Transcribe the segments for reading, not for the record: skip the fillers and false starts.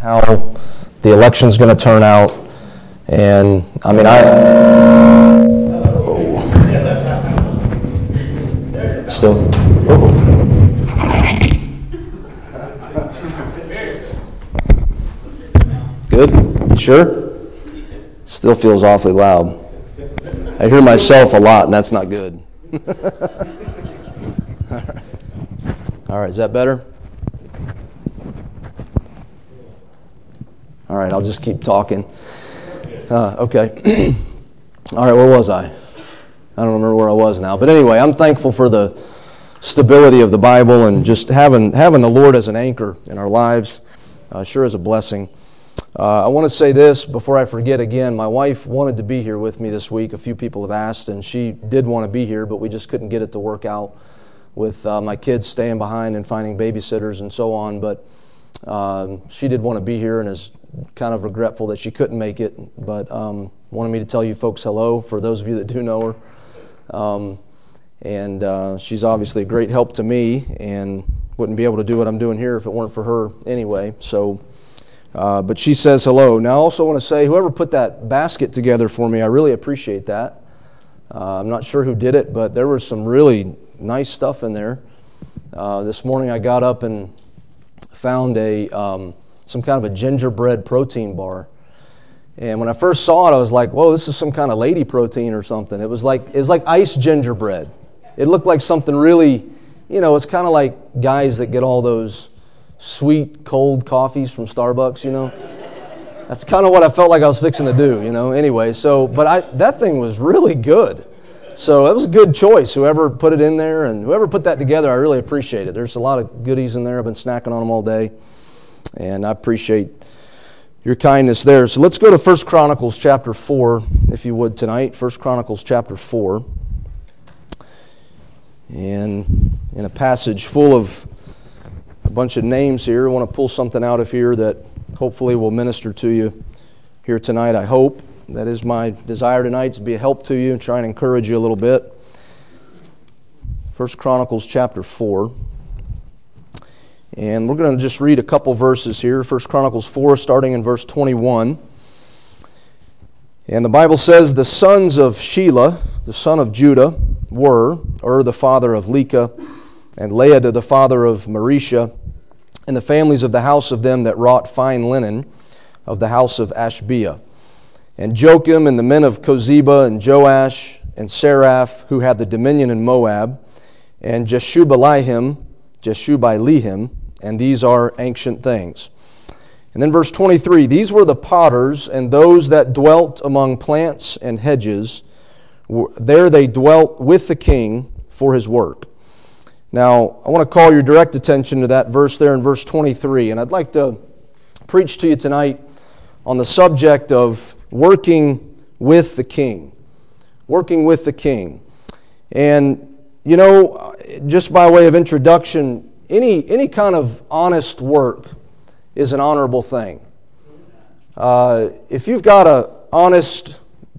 how the election's going to turn out. And I mean, Good? You sure? Still feels awfully loud. I hear myself a lot, and that's not good. All right, is that better? All right, I'll just keep talking. Okay. All right, where was I? I don't remember where I was now. But anyway, I'm thankful for the stability of the Bible and just having the Lord as an anchor in our lives. Sure is a blessing. I want to say this before I forget again. My wife wanted to be here with me this week. A few people have asked, and she did want to be here, but we just couldn't get it to work out with my kids staying behind and finding babysitters and so on. But she did want to be here and is kind of regretful that she couldn't make it, but wanted me to tell you folks hello, for those of you that do know her. And she's obviously a great help to me and wouldn't be able to do what I'm doing here if it weren't for her anyway. So, but she says hello. Now I also want to say, whoever put that basket together for me, I really appreciate that. I'm not sure who did it, but there was some really nice stuff in there. This morning I got up and found some kind of a gingerbread protein bar. And when I first saw it, I was like, whoa, this is some kind of lady protein or something. It was like iced gingerbread. It looked like something really, it's kind of like guys that get all those sweet, cold coffees from Starbucks, That's kind of what I felt like I was fixing to do, Anyway, but that thing was really good. So it was a good choice, whoever put it in there, and whoever put that together, I really appreciate it. There's a lot of goodies in there. I've been snacking on them all day, and I appreciate your kindness there. So let's go to 1 Chronicles chapter 4, if you would, tonight. 1 Chronicles chapter 4. And in a passage full of a bunch of names here, I want to pull something out of here that hopefully will minister to you here tonight, I hope. That is my desire tonight, to be a help to you and try and encourage you a little bit. 1 Chronicles chapter 4. And we're going to just read a couple verses here. 1 Chronicles 4, starting in verse 21. And the Bible says, the sons of Shelah, the son of Judah, were the father of Leka, and Laada the father of Marisha, and the families of the house of them that wrought fine linen, of the house of Ashbea. And Joachim, and the men of Kozeba, and Joash, and Seraph, who had the dominion in Moab, and Jeshubalihim, and these are ancient things. And then verse 23, these were the potters, and those that dwelt among plants and hedges. There they dwelt with the king for his work. Now, I want to call your direct attention to that verse there in verse 23, and I'd like to preach to you tonight on the subject of working with the king. Working with the king. And, just by way of introduction, any kind of honest work is an honorable thing. If you've got an honest,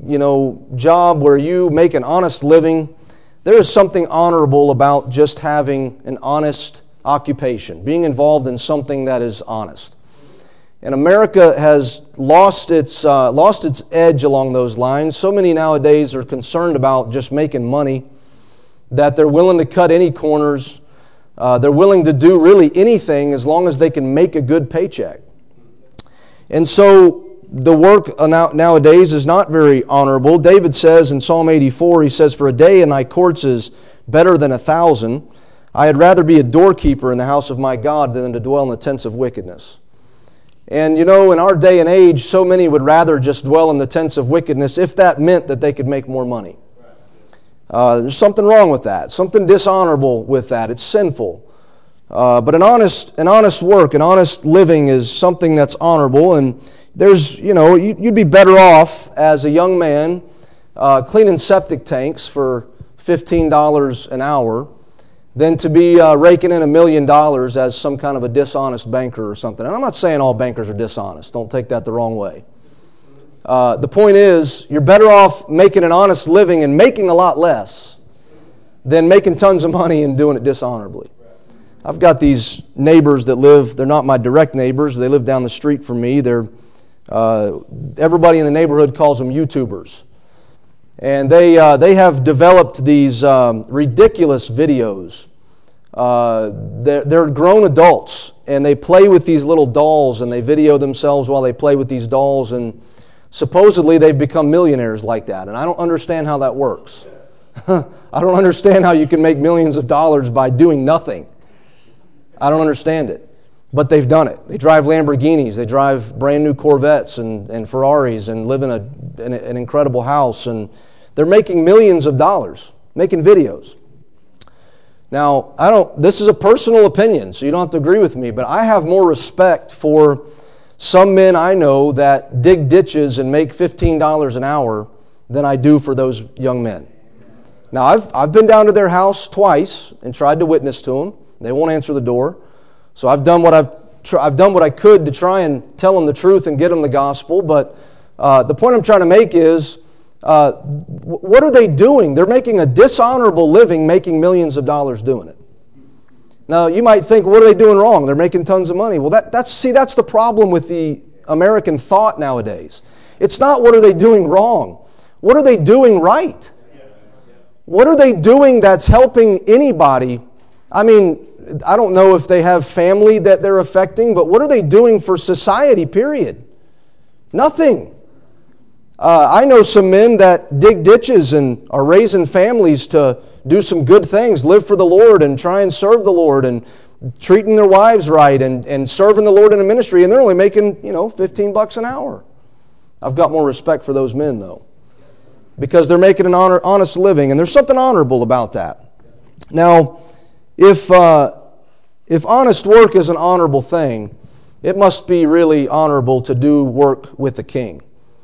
job where you make an honest living, there is something honorable about just having an honest occupation, being involved in something that is honest. And America has lost its edge along those lines. So many nowadays are concerned about just making money that they're willing to cut any corners. They're willing to do really anything as long as they can make a good paycheck. And so the work nowadays is not very honorable. David says in Psalm 84, he says, for a day in thy courts is better than 1,000. I had rather be a doorkeeper in the house of my God than to dwell in the tents of wickedness. And in our day and age, so many would rather just dwell in the tents of wickedness if that meant that they could make more money. There's something wrong with that, something dishonorable with that. It's sinful. But an honest work, an honest living is something that's honorable. And there's, you'd be better off as a young man cleaning septic tanks for $15 an hour than to be raking in $1 million as some kind of a dishonest banker or something. And I'm not saying all bankers are dishonest. Don't take that the wrong way. The point is, you're better off making an honest living and making a lot less than making tons of money and doing it dishonorably. I've got these neighbors that they're not my direct neighbors, they live down the street from me. Everybody in the neighborhood calls them YouTubers. And they have developed these ridiculous videos. They're grown adults, and they play with these little dolls, and they video themselves while they play with these dolls, and supposedly they've become millionaires like that. And I don't understand how that works. I don't understand how you can make millions of dollars by doing nothing. I don't understand it. But they've done it. They drive Lamborghinis, they drive brand new Corvettes and Ferraris, and live in an incredible house, and they're making millions of dollars making videos. Now, this is a personal opinion, so you don't have to agree with me, but I have more respect for some men I know that dig ditches and make $15 an hour than I do for those young men. Now, I've been down to their house twice and tried to witness to them. They won't answer the door. So I've done what I could to try and tell them the truth and get them the gospel. But the point I'm trying to make is, what are they doing? They're making a dishonorable living, making millions of dollars doing it. Now, you might think, what are they doing wrong? They're making tons of money. Well, that's the problem with the American thought nowadays. It's not what are they doing wrong. What are they doing right? What are they doing that's helping anybody? I mean, I don't know if they have family that they're affecting, but what are they doing for society, period? Nothing. I know some men that dig ditches and are raising families to do some good things, live for the Lord and try and serve the Lord and treating their wives right and serving the Lord in a ministry, and they're only making, $15 an hour. I've got more respect for those men, though, because they're making an honest living, and there's something honorable about that. Now, if honest work is an honorable thing, it must be really honorable to do work with the king.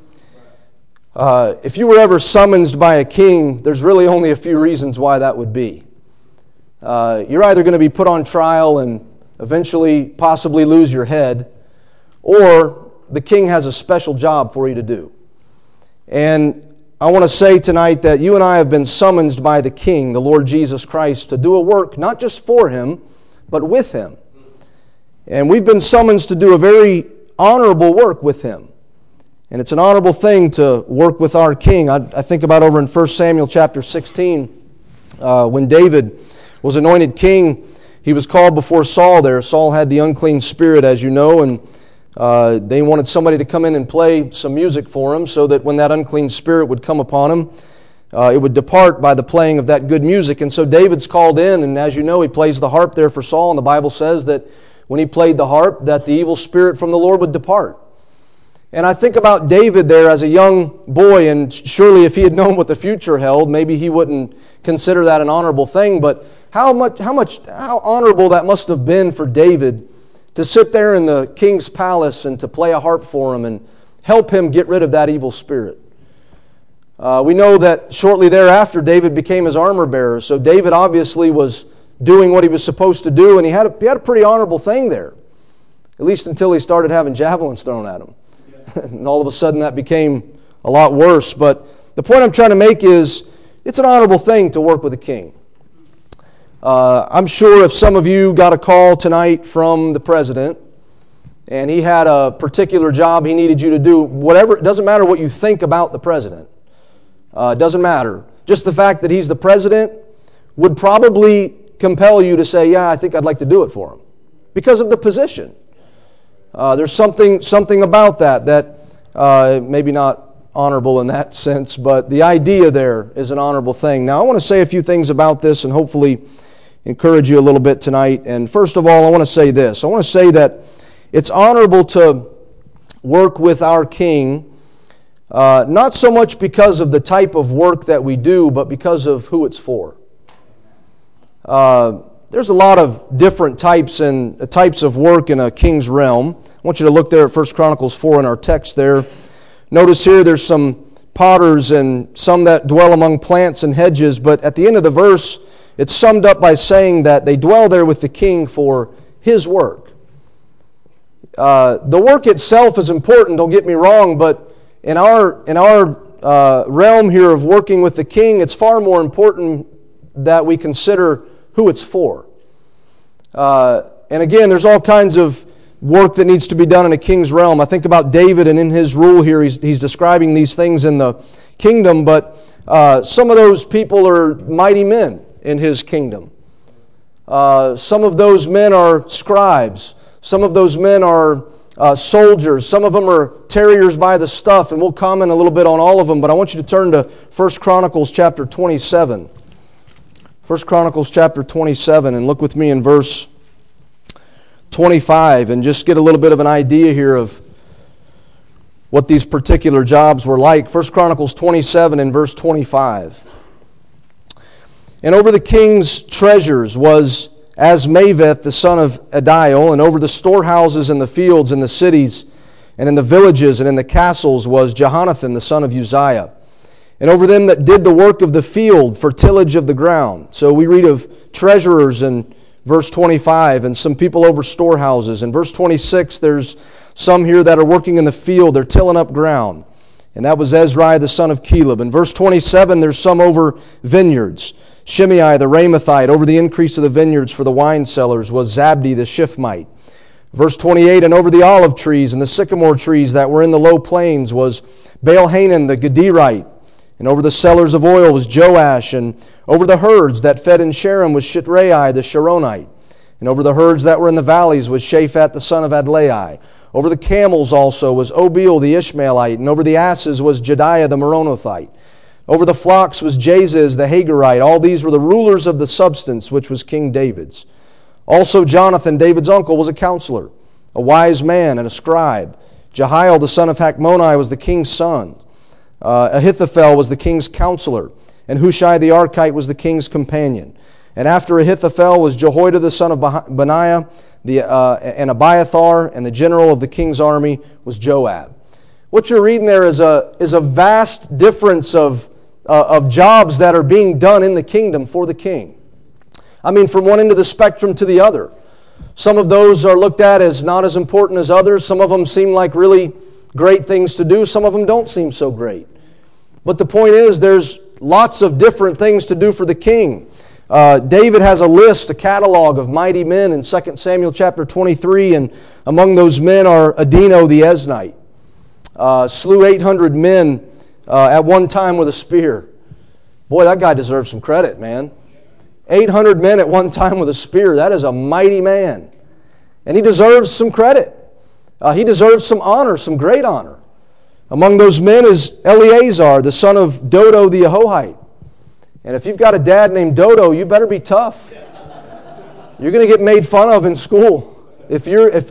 If you were ever summoned by a king, there's really only a few reasons why that would be. You're either going to be put on trial and eventually possibly lose your head, or the king has a special job for you to do. And I want to say tonight that you and I have been summoned by the King, the Lord Jesus Christ, to do a work not just for Him, but with Him. And we've been summoned to do a very honorable work with Him. And it's an honorable thing to work with our King. I think about over in 1 Samuel chapter 16, when David was anointed king, he was called before Saul there. Saul had the unclean spirit, as you know, and they wanted somebody to come in and play some music for him so that when that unclean spirit would come upon him, it would depart by the playing of that good music. And so David's called in, and as you know, he plays the harp there for Saul, and the Bible says that when he played the harp, that the evil spirit from the Lord would depart. And I think about David there as a young boy, and surely if he had known what the future held, maybe he wouldn't consider that an honorable thing, but how honorable that must have been for David to sit there in the king's palace and to play a harp for him and help him get rid of that evil spirit. We know that shortly thereafter, David became his armor bearer. So David obviously was doing what he was supposed to do, and he had a pretty honorable thing there, at least until he started having javelins thrown at him. And all of a sudden that became a lot worse. But the point I'm trying to make is it's an honorable thing to work with a king. I'm sure if some of you got a call tonight from the president and he had a particular job he needed you to do, whatever, it doesn't matter what you think about the president. It doesn't matter. Just the fact that he's the president would probably compel you to say, yeah, I think I'd like to do it for him because of the position. There's something about that maybe not honorable in that sense, but the idea there is an honorable thing. Now, I want to say a few things about this and hopefully encourage you a little bit tonight. And first of all, I want to say this. I want to say that it's honorable to work with our King, not so much because of the type of work that we do, but because of who it's for. There's a lot of different types of work in a king's realm. I want you to look there at 1 Chronicles 4 in our text there. Notice here there's some potters and some that dwell among plants and hedges, but at the end of the verse, it's summed up by saying that they dwell there with the king for his work. The work itself is important, don't get me wrong, but in our realm here of working with the king, it's far more important that we consider who it's for. And again, there's all kinds of work that needs to be done in a king's realm. I think about David, and in his rule here, he's describing these things in the kingdom, but some of those people are mighty men in his kingdom. Some of those men are scribes. Some of those men are soldiers. Some of them are terriers by the stuff, and we'll comment a little bit on all of them, but I want you to turn to 1 Chronicles chapter 27. 1 Chronicles chapter 27, and look with me in verse 25, and just get a little bit of an idea here of what these particular jobs were like. 1 Chronicles 27 and verse 25. And over the king's treasures was Asmaveth the son of Adiel, and over the storehouses in the fields and the cities and in the villages and in the castles was Jehonathan the son of Uzziah. And over them that did the work of the field for tillage of the ground. So we read of treasurers in verse 25, and some people over storehouses. In verse 26, there's some here that are working in the field. They're tilling up ground. And that was Ezri the son of Caleb. In verse 27, there's some over vineyards. Shimei the Ramathite, over the increase of the vineyards for the wine cellars, was Zabdi the Shifmite. Verse 28, and over the olive trees and the sycamore trees that were in the low plains was Baal-Hanan the Gederite. And over the cellars of oil was Joash, and over the herds that fed in Sharon was Shitrai the Sharonite. And over the herds that were in the valleys was Shaphat the son of Adlai. Over the camels also was Obil the Ishmaelite, and over the asses was Jediah the Meronothite. Over the flocks was Jaziz the Hagarite. All these were the rulers of the substance, which was King David's. Also Jonathan, David's uncle, was a counselor, a wise man and a scribe. Jehiel the son of Hachmoni was the king's son. Ahithophel was the king's counselor, and Hushai the Archite was the king's companion. And after Ahithophel was Jehoiada the son of Benaiah, and Abiathar, and the general of the king's army was Joab. What you're reading there is a vast difference of jobs that are being done in the kingdom for the king. I mean, from one end of the spectrum to the other. Some of those are looked at as not as important as others. Some of them seem like really great things to do. Some of them don't seem so great. But the point is, there's lots of different things to do for the king. David has a list, a catalog of mighty men in 2 Samuel chapter 23, and among those men are Adino the Eznite. Slew 800 men at one time with a spear. Boy, that guy deserves some credit, man. 800 men at one time with a spear. That is a mighty man. And he deserves some credit. He deserves some honor, some great honor. Among those men is Eleazar, the son of Dodo the Ahohite. And if you've got a dad named Dodo, you better be tough. You're going to get made fun of in school. If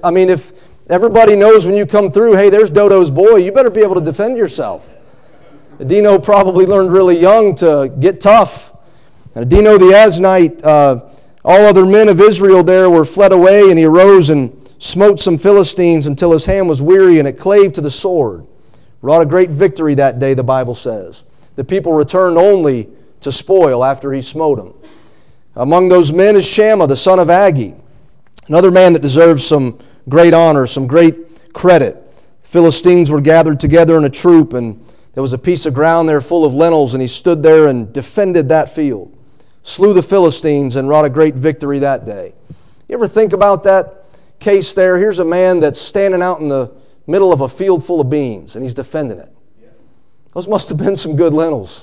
everybody knows when you come through, hey, there's Dodo's boy, you better be able to defend yourself. Adino probably learned really young to get tough. And Adino the Eznite, all other men of Israel there were fled away, and he arose and smote some Philistines until his hand was weary, and it clave to the sword. Wrought a great victory that day, the Bible says. The people returned only to spoil after he smote them. Among those men is Shammah, the son of Aggi, another man that deserves some great honor, some great credit. Philistines were gathered together in a troop, and there was a piece of ground there full of lentils, and he stood there and defended that field. Slew the Philistines and wrought a great victory that day. You ever think about that case there? Here's a man that's standing out in the middle of a field full of beans, and he's defending it. Those must have been some good lentils.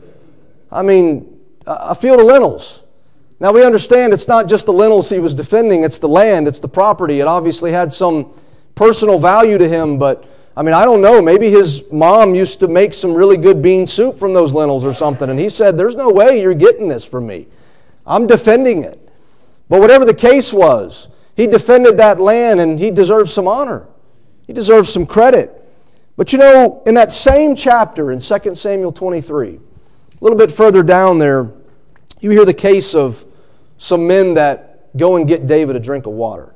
I mean, a field of lentils. Now we understand it's not just the lentils he was defending, it's the land, it's the property. It obviously had some personal value to him, but I mean, I don't know, maybe his mom used to make some really good bean soup from those lentils or something, and he said, there's no way you're getting this from me. I'm defending it. But whatever the case was, he defended that land, and he deserves some honor. He deserves some credit. But you know, in that same chapter, in 2 Samuel 23, a little bit further down there, you hear the case of some men that go and get David a drink of water.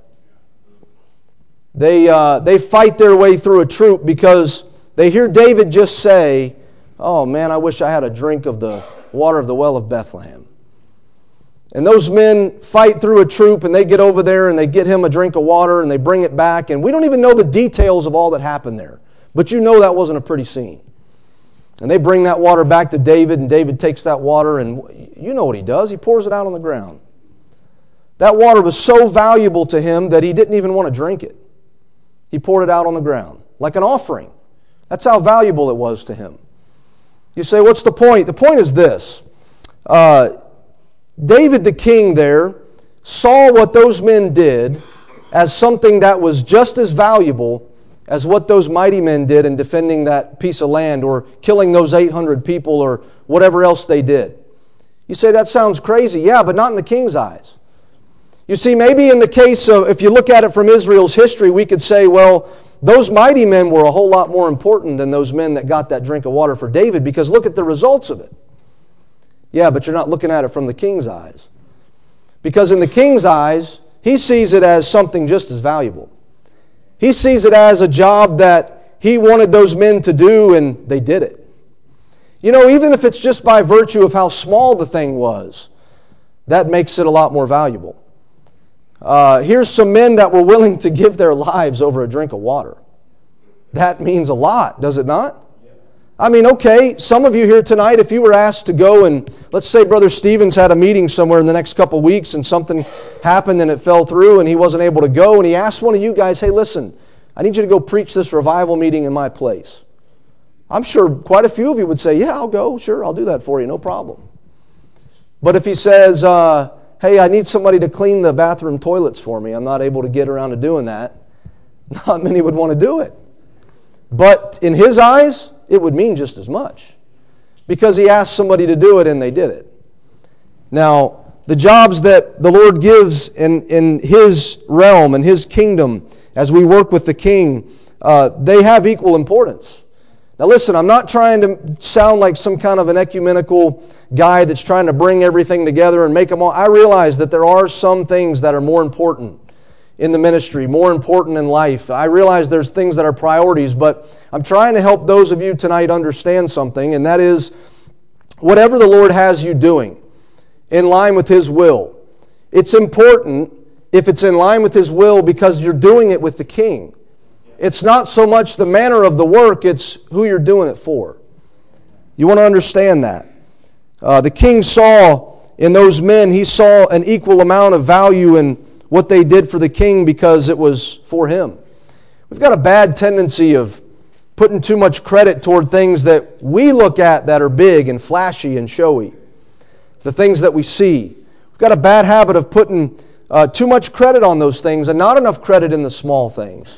They fight their way through a troop because they hear David just say, oh man, I wish I had a drink of the water of the well of Bethlehem. And those men fight through a troop, and they get over there and they get him a drink of water, and they bring it back. And we don't even know the details of all that happened there. But you know that wasn't a pretty scene. And they bring that water back to David, and David takes that water, and you know what he does. He pours it out on the ground. That water was so valuable to him that he didn't even want to drink it. He poured it out on the ground like an offering. That's how valuable it was to him. You say, what's the point? The point is this. David the king there saw what those men did as something that was just as valuable as what those mighty men did in defending that piece of land or killing those 800 people or whatever else they did. You say, that sounds crazy. Yeah, but not in the king's eyes. You see, maybe in the case of, if you look at it from Israel's history, we could say, well, those mighty men were a whole lot more important than those men that got that drink of water for David, because look at the results of it. Yeah, but you're not looking at it from the king's eyes. Because in the king's eyes, he sees it as something just as valuable. He sees it as a job that he wanted those men to do, and they did it. You know, even if it's just by virtue of how small the thing was, that makes it a lot more valuable. Here's some men that were willing to give their lives over a drink of water. That means a lot, does it not? I mean, okay, some of you here tonight, if you were asked to go and, let's say Brother Stevens had a meeting somewhere in the next couple of weeks and something happened and it fell through and he wasn't able to go, and he asked one of you guys, hey, listen, I need you to go preach this revival meeting in my place. I'm sure quite a few of you would say, yeah, I'll go, sure, I'll do that for you, no problem. But if he says, hey, I need somebody to clean the bathroom toilets for me, I'm not able to get around to doing that, not many would want to do it. But in his eyes, it would mean just as much, because he asked somebody to do it and they did it. Now, the jobs that the Lord gives in His realm and His kingdom as we work with the King, they have equal importance. Now listen, I'm not trying to sound like some kind of an ecumenical guy that's trying to bring everything together and make them all. I realize that there are some things that are more important in the ministry, more important in life. I realize there's things that are priorities, but I'm trying to help those of you tonight understand something, and that is, whatever the Lord has you doing in line with His will, it's important if it's in line with His will because you're doing it with the King. It's not so much the manner of the work, it's who you're doing it for. You want to understand that. The King saw in those men, he saw an equal amount of value in what they did for the King because it was for him. We've got a bad tendency of putting too much credit toward things that we look at that are big and flashy and showy. The things that we see. We've got a bad habit of putting too much credit on those things and not enough credit in the small things.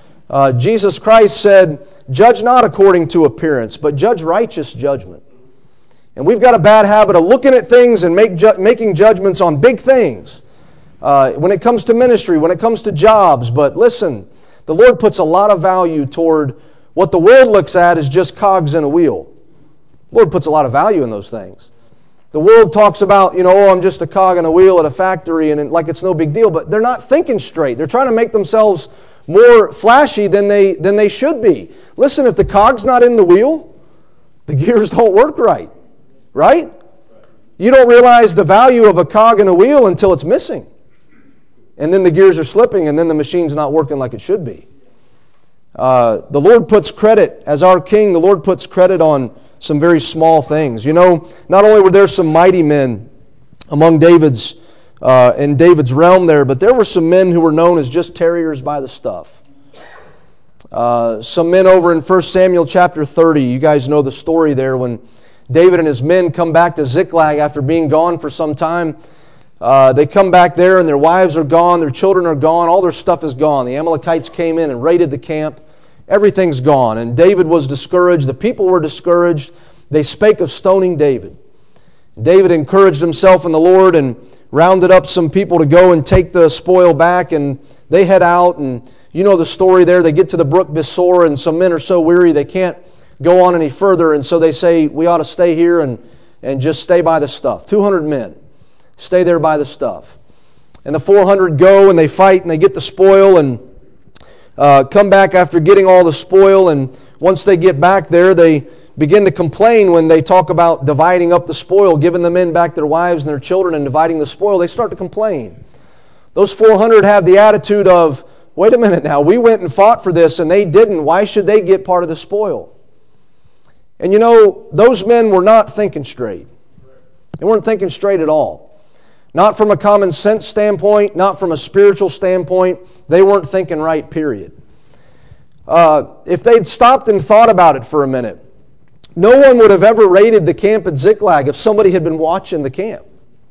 Jesus Christ said, judge not according to appearance, but judge righteous judgment. And we've got a bad habit of looking at things and making judgments on big things. When it comes to ministry, when it comes to jobs. But listen, the Lord puts a lot of value toward what the world looks at as just cogs in a wheel. The Lord puts a lot of value in those things. The world talks about, I'm just a cog in a wheel at a factory and like it's no big deal, but they're not thinking straight. They're trying to make themselves more flashy than they should be. Listen, if the cog's not in the wheel, the gears don't work right. Right? You don't realize the value of a cog in a wheel until it's missing. And then the gears are slipping and then the machine's not working like it should be. The Lord puts credit, as our King, the Lord puts credit on some very small things. Not only were there some mighty men among David's in David's realm there, but there were some men who were known as just terriers by the stuff. Some men over in 1 Samuel chapter 30, you guys know the story there when David and his men come back to Ziklag after being gone for some time. They come back there and their wives are gone, their children are gone, all their stuff is gone. The Amalekites came in and raided the camp. Everything's gone. And David was discouraged. The people were discouraged. They spake of stoning David. David encouraged himself in the Lord and rounded up some people to go and take the spoil back, and they head out, and you know the story there. They get to the brook Besor, and some men are so weary they can't go on any further, and so they say, we ought to stay here and just stay by the stuff. 200 men stay there by the stuff. And the 400 go, and they fight, and they get the spoil, and come back after getting all the spoil, and once they get back there, they begin to complain when they talk about dividing up the spoil, giving the men back their wives and their children and dividing the spoil. They start to complain. Those 400 have the attitude of, wait a minute now, we went and fought for this and they didn't. Why should they get part of the spoil? And those men were not thinking straight. They weren't thinking straight at all. Not from a common sense standpoint, not from a spiritual standpoint. They weren't thinking right, period. If they'd stopped and thought about it for a minute, no one would have ever raided the camp at Ziklag if somebody had been watching the camp.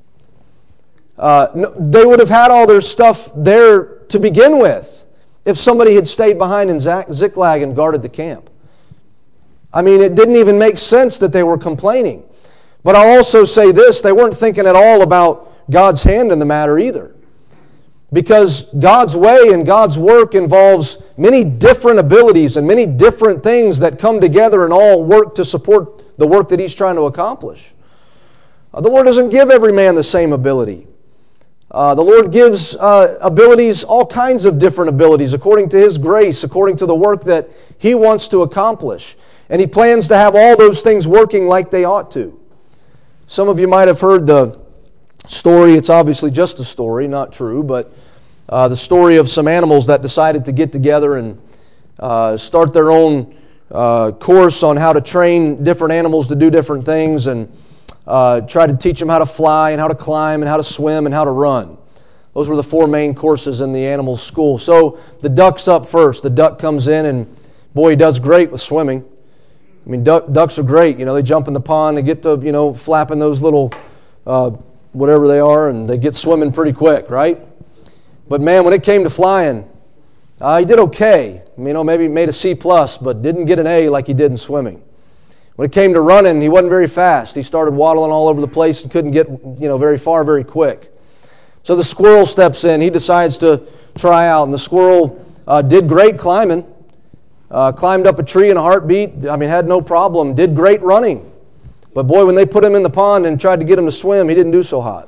They would have had all their stuff there to begin with if somebody had stayed behind in Ziklag and guarded the camp. I mean, it didn't even make sense that they were complaining. But I'll also say this, they weren't thinking at all about God's hand in the matter either. Because God's way and God's work involves many different abilities and many different things that come together and all work to support the work that He's trying to accomplish. The Lord doesn't give every man the same ability. The Lord gives abilities, all kinds of different abilities, according to His grace, according to the work that He wants to accomplish. And He plans to have all those things working like they ought to. Some of you might have heard the story, it's obviously just a story, not true, but the story of some animals that decided to get together and start their own course on how to train different animals to do different things and try to teach them how to fly and how to climb and how to swim and how to run. Those were the 4 main courses in the animal school. So the duck's up first. The duck comes in and boy, he does great with swimming. I mean, ducks are great. You know, they jump in the pond, they get to, flapping those little whatever they are, and they get swimming pretty quick, right? But man, when it came to flying, he did okay. Maybe made a C+, but didn't get an A like he did in swimming. When it came to running, he wasn't very fast. He started waddling all over the place and couldn't get, very far very quick. So the squirrel steps in. He decides to try out, and the squirrel did great climbing. Climbed up a tree in a heartbeat. Had no problem. Did great running. But boy, when they put him in the pond and tried to get him to swim, he didn't do so hot.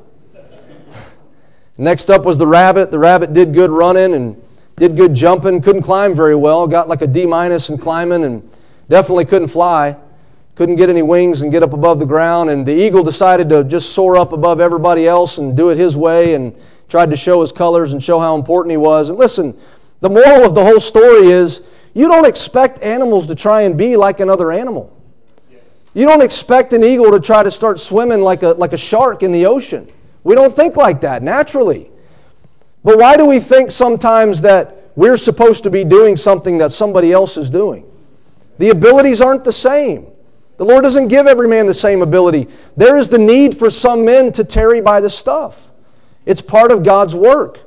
Next up was the rabbit. The rabbit did good running and did good jumping. Couldn't climb very well. Got like a D- in climbing and definitely couldn't fly. Couldn't get any wings and get up above the ground. And the eagle decided to just soar up above everybody else and do it his way and tried to show his colors and show how important he was. And listen, the moral of the whole story is you don't expect animals to try and be like another animal. You don't expect an eagle to try to start swimming like a shark in the ocean. We don't think like that naturally. But why do we think sometimes that we're supposed to be doing something that somebody else is doing? The abilities aren't the same. The Lord doesn't give every man the same ability. There is the need for some men to tarry by the stuff. It's part of God's work.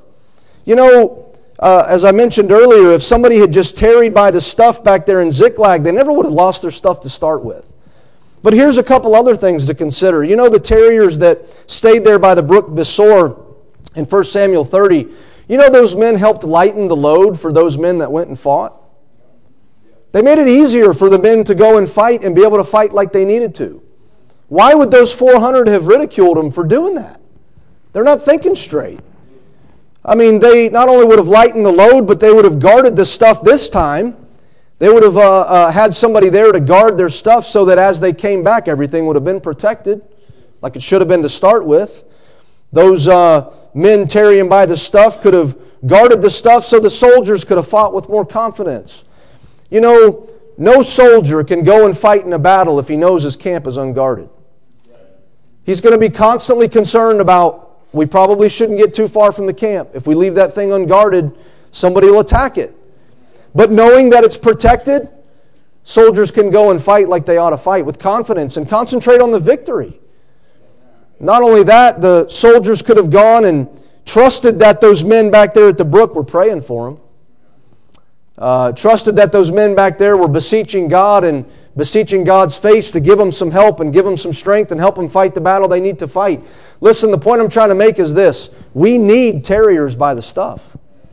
As I mentioned earlier, if somebody had just tarried by the stuff back there in Ziklag, they never would have lost their stuff to start with. But here's a couple other things to consider. The tarriers that stayed there by the brook Besor in 1 Samuel 30, those men helped lighten the load for those men that went and fought. They made it easier for the men to go and fight and be able to fight like they needed to. Why would those 400 have ridiculed them for doing that? They're not thinking straight. They not only would have lightened the load, but they would have guarded the stuff this time. They would have had somebody there to guard their stuff so that as they came back, everything would have been protected like it should have been to start with. Those men tarrying by the stuff could have guarded the stuff so the soldiers could have fought with more confidence. No soldier can go and fight in a battle if he knows his camp is unguarded. He's going to be constantly concerned about, we probably shouldn't get too far from the camp. If we leave that thing unguarded, somebody will attack it. But knowing that it's protected, soldiers can go and fight like they ought to fight with confidence and concentrate on the victory. Not only that, the soldiers could have gone and trusted that those men back there at the brook were praying for them. Trusted that those men back there were beseeching God and beseeching God's face to give them some help and give them some strength and help them fight the battle they need to fight. Listen, the point I'm trying to make is this. We need tarriers by the stuff.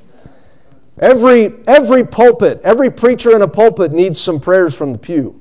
Every pulpit, every preacher in a pulpit needs some prayers from the pew.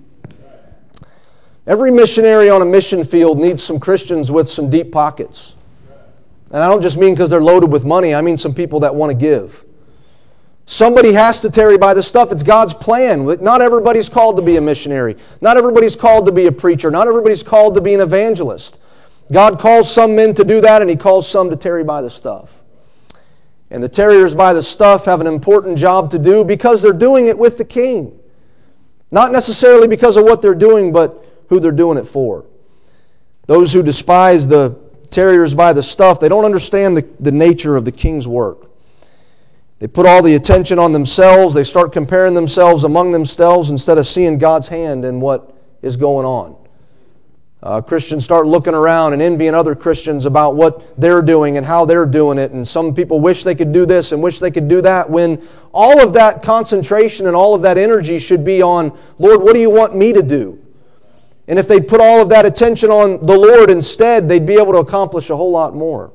Every missionary on a mission field needs some Christians with some deep pockets. And I don't just mean because they're loaded with money. I mean some people that want to give. Somebody has to tarry by the stuff. It's God's plan. Not everybody's called to be a missionary. Not everybody's called to be a preacher. Not everybody's called to be an evangelist. God calls some men to do that, and He calls some to tarry by the stuff. And the tarriers by the stuff have an important job to do because they're doing it with the king. Not necessarily because of what they're doing, but who they're doing it for. Those who despise the terriers by the stuff, they don't understand the nature of the King's work. They put all the attention on themselves. They start comparing themselves among themselves instead of seeing God's hand in what is going on. Christians start looking around and envying other Christians about what they're doing and how they're doing it. And some people wish they could do this and wish they could do that, when all of that concentration and all of that energy should be on, Lord, what do you want me to do? And if they'd put all of that attention on the Lord instead, they'd be able to accomplish a whole lot more.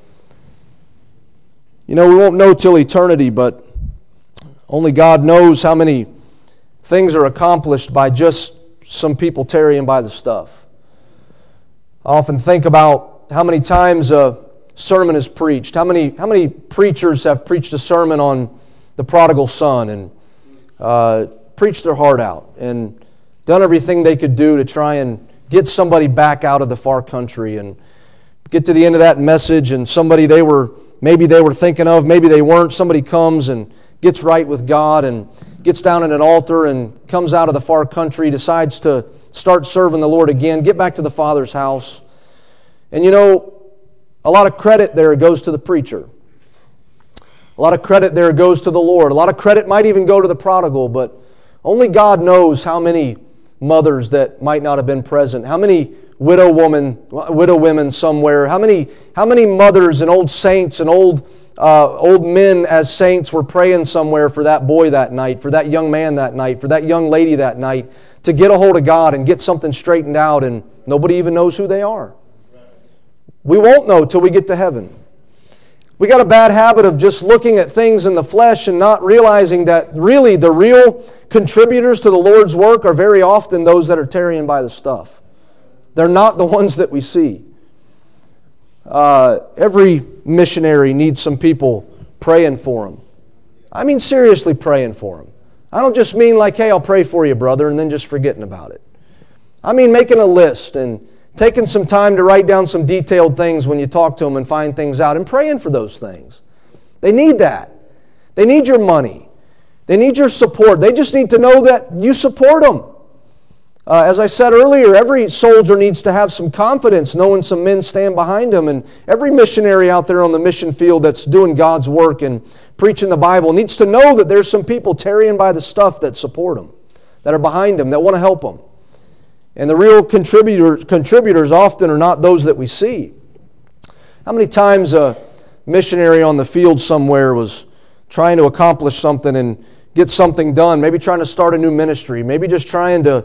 You know, we won't know till eternity, but only God knows how many things are accomplished by just some people tarrying by the stuff. I often think about how many times a sermon is preached. How many preachers have preached a sermon on the prodigal son and preached their heart out and done everything they could do to try and get somebody back out of the far country, and get to the end of that message and somebody maybe they were thinking of, maybe they weren't, somebody comes and gets right with God and gets down at an altar and comes out of the far country, decides to start serving the Lord again, get back to the Father's house. And you know, a lot of credit there goes to the preacher. A lot of credit there goes to the Lord. A lot of credit might even go to the prodigal, but only God knows how many mothers that might not have been present, how many widow women somewhere, how many mothers and old saints and old men as saints were praying somewhere for that boy that night, for that young man that night, for that young lady that night, to get a hold of God and get something straightened out, and nobody even knows who they are. We won't know till we get to heaven. We got a bad habit of just looking at things in the flesh and not realizing that really the real contributors to the Lord's work are very often those that are tarrying by the stuff. They're not the ones that we see. Every missionary needs some people praying for them. I mean seriously praying for them. I don't just mean like, hey, I'll pray for you, brother, and then just forgetting about it. I mean making a list and taking some time to write down some detailed things when you talk to them and find things out, and praying for those things. They need that. They need your money. They need your support. They just need to know that you support them. As I said earlier, every soldier needs to have some confidence knowing some men stand behind him, and every missionary out there on the mission field that's doing God's work and preaching the Bible needs to know that there's some people tarrying by the stuff that support them, that are behind them, that want to help them. And the real contributors often are not those that we see. How many times a missionary on the field somewhere was trying to accomplish something and get something done, maybe trying to start a new ministry, maybe just trying to,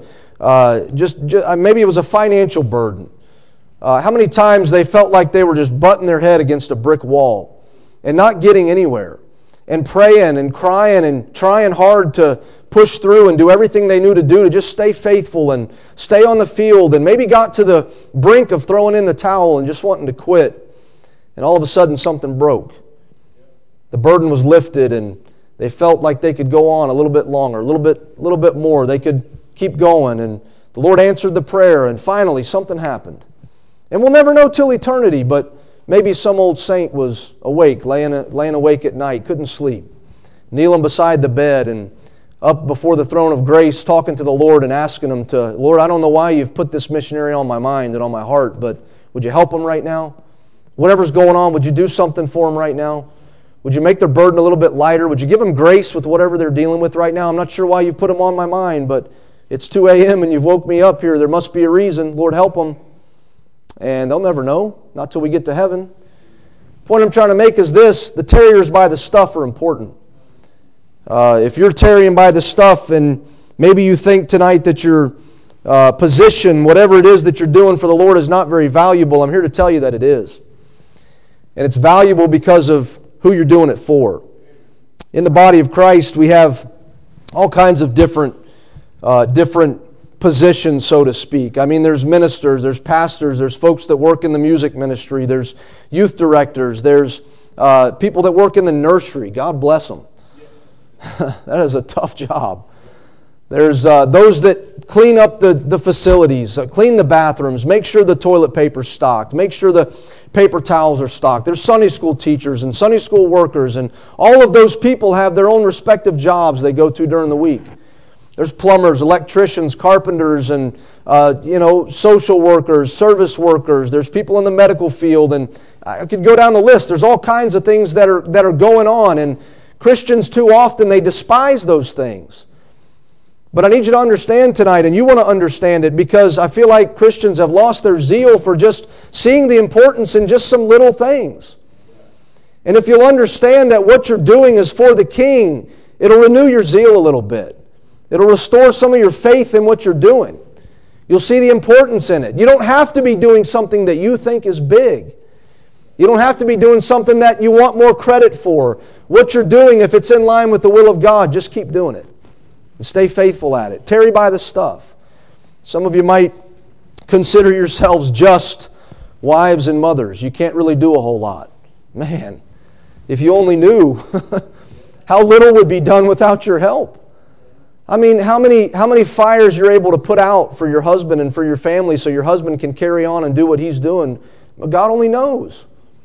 maybe it was a financial burden. How many times they felt like they were just butting their head against a brick wall and not getting anywhere, and praying and crying and trying hard to push through and do everything they knew to do to just stay faithful and stay on the field, and maybe got to the brink of throwing in the towel and just wanting to quit. And all of a sudden something broke. The burden was lifted and they felt like they could go on a little bit longer, a little bit more. They could keep going, and the Lord answered the prayer, and finally something happened. And we'll never know till eternity, but maybe some old saint was awake, laying awake at night, couldn't sleep, kneeling beside the bed and up before the throne of grace, talking to the Lord and asking Him to, Lord, I don't know why you've put this missionary on my mind and on my heart, but would you help him right now? Whatever's going on, would you do something for him right now? Would you make their burden a little bit lighter? Would you give them grace with whatever they're dealing with right now? I'm not sure why you've put them on my mind, but it's 2 a.m. and you've woke me up here. There must be a reason. Lord, help them. And they'll never know, not till we get to heaven. The point I'm trying to make is this: the terriers by the stuff are important. If you're tarrying by the stuff, and maybe you think tonight that your position, whatever it is that you're doing for the Lord, is not very valuable, I'm here to tell you that it is. And it's valuable because of who you're doing it for. In the body of Christ, we have all kinds of different positions, so to speak. I mean, there's ministers, there's pastors, there's folks that work in the music ministry, there's youth directors, there's people that work in the nursery. God bless them. That is a tough job. There's those that clean up the facilities, clean the bathrooms, make sure the toilet paper's stocked, make sure the paper towels are stocked. There's Sunday school teachers and Sunday school workers, and all of those people have their own respective jobs they go to during the week. There's plumbers, electricians, carpenters, and social workers, service workers. There's people in the medical field, and I could go down the list. There's all kinds of things that are going on, and Christians too often, they despise those things. But I need you to understand tonight, and you want to understand it, because I feel like Christians have lost their zeal for just seeing the importance in just some little things. And if you'll understand that what you're doing is for the King, it'll renew your zeal a little bit. It'll restore some of your faith in what you're doing. You'll see the importance in it. You don't have to be doing something that you think is big. You don't have to be doing something that you want more credit for. What you're doing, if it's in line with the will of God, just keep doing it. And stay faithful at it. Tarry by the stuff. Some of you might consider yourselves just wives and mothers. You can't really do a whole lot. Man, if you only knew how little would be done without your help. I mean, how many fires you're able to put out for your husband and for your family so your husband can carry on and do what he's doing, God only knows.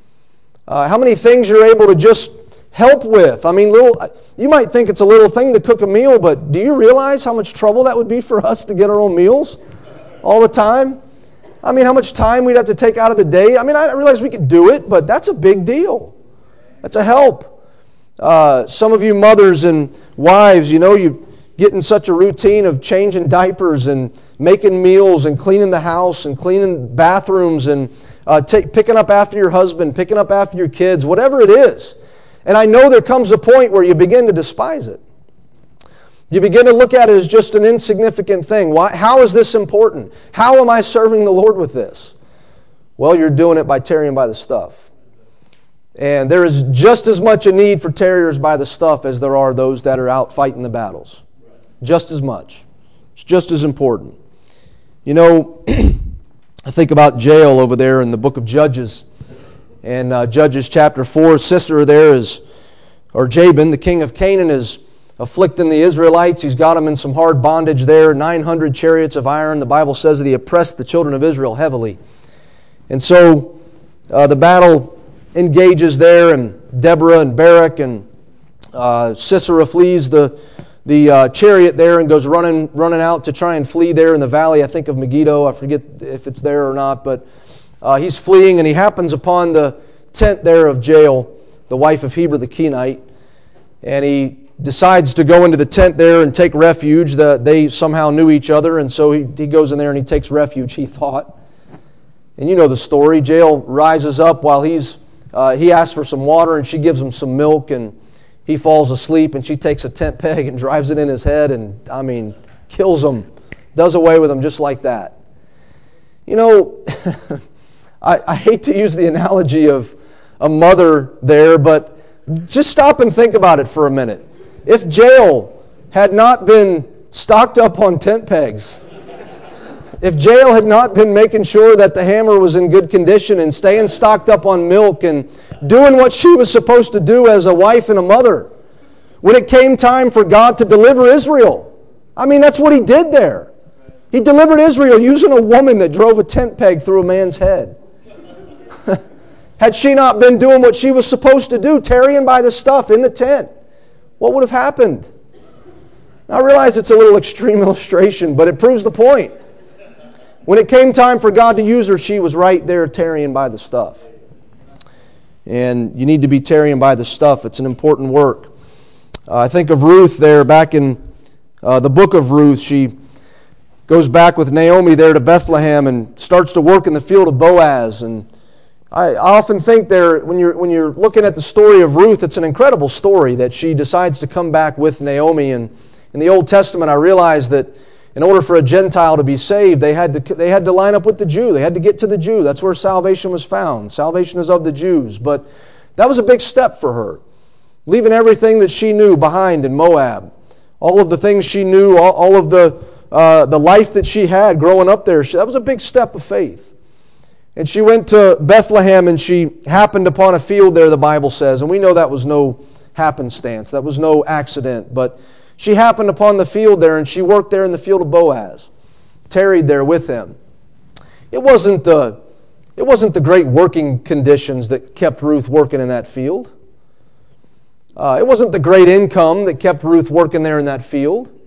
How many things you're able to just help with. I mean, you might think it's a little thing to cook a meal, but do you realize how much trouble that would be for us to get our own meals all the time? I mean, how much time we'd have to take out of the day. I mean, I realize we could do it, but that's a big deal. That's a help. Some of you mothers and wives, you get in such a routine of changing diapers and making meals and cleaning the house and cleaning bathrooms and picking up after your husband, picking up after your kids, whatever it is. And I know there comes a point where you begin to despise it. You begin to look at it as just an insignificant thing. Why? How is this important? How am I serving the Lord with this? Well, you're doing it by tarrying by the stuff. And there is just as much a need for tarriers by the stuff as there are those that are out fighting the battles. Just as much. It's just as important. I think about Jael over there in the book of Judges. And Judges chapter 4, Sisera there or Jabin, the king of Canaan, is afflicting the Israelites. He's got them in some hard bondage there, 900 chariots of iron. The Bible says that he oppressed the children of Israel heavily. And so the battle engages there, and Deborah and Barak and Sisera flees the chariot there and goes running out to try and flee there in the valley, I think of Megiddo. I forget if it's there or not, but he's fleeing, and he happens upon the tent there of Jael, the wife of Heber the Kenite, and he decides to go into the tent there and take refuge. They somehow knew each other, and so he goes in there and he takes refuge, he thought. And you know the story. Jael rises up while he asks for some water, and she gives him some milk, and he falls asleep, and she takes a tent peg and drives it in his head and, kills him, does away with him just like that. I hate to use the analogy of a mother there, but just stop and think about it for a minute. If Jael had not been stocked up on tent pegs, if Jael had not been making sure that the hammer was in good condition and staying stocked up on milk and doing what she was supposed to do as a wife and a mother, when it came time for God to deliver Israel, that's what He did there. He delivered Israel using a woman that drove a tent peg through a man's head. Had she not been doing what she was supposed to do, tarrying by the stuff in the tent, what would have happened? Now, I realize it's a little extreme illustration, but it proves the point. When it came time for God to use her, she was right there tarrying by the stuff. And you need to be tarrying by the stuff. It's an important work. I think of Ruth there back in the book of Ruth. She goes back with Naomi there to Bethlehem and starts to work in the field of Boaz. And I often think there, when you're looking at the story of Ruth, it's an incredible story that she decides to come back with Naomi. And in the Old Testament, I realize that in order for a Gentile to be saved, they had to line up with the Jew. They had to get to the Jew. That's where salvation was found. Salvation is of the Jews. But that was a big step for her, leaving everything that she knew behind in Moab. All of the things she knew, all of the life that she had growing up there, that was a big step of faith. And she went to Bethlehem, and she happened upon a field there, the Bible says. And we know that was no happenstance. That was no accident. But she happened upon the field there, and she worked there in the field of Boaz, tarried there with him. It wasn't the great working conditions that kept Ruth working in that field. It wasn't the great income that kept Ruth working there in that field.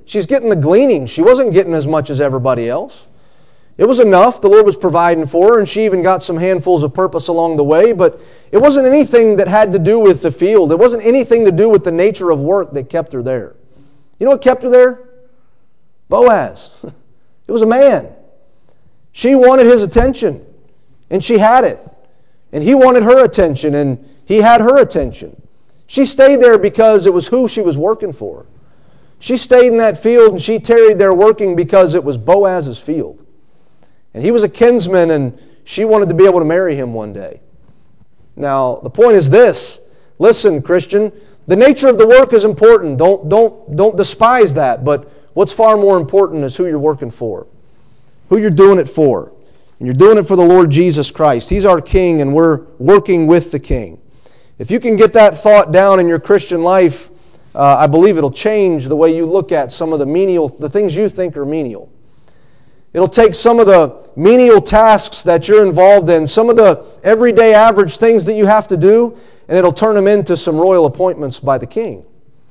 she's getting the gleaning. She wasn't getting as much as everybody else. It was enough. The Lord was providing for her, and she even got some handfuls of purpose along the way, but it wasn't anything that had to do with the field. It wasn't anything to do with the nature of work that kept her there. You know what kept her there? Boaz. It was a man. She wanted his attention, and she had it. And he wanted her attention, and he had her attention. She stayed there because it was who she was working for. She stayed in that field, and she tarried there working because it was Boaz's field. And he was a kinsman, and she wanted to be able to marry him one day. Now, the point is this. Listen, Christian, the nature of the work is important. Don't despise that. But what's far more important is who you're working for, who you're doing it for. And you're doing it for the Lord Jesus Christ. He's our King, and we're working with the King. If you can get that thought down in your Christian life, I believe it'll change the way you look at some of the things you think are menial. It'll take some of the menial tasks that you're involved in, some of the everyday average things that you have to do, and it'll turn them into some royal appointments by the King.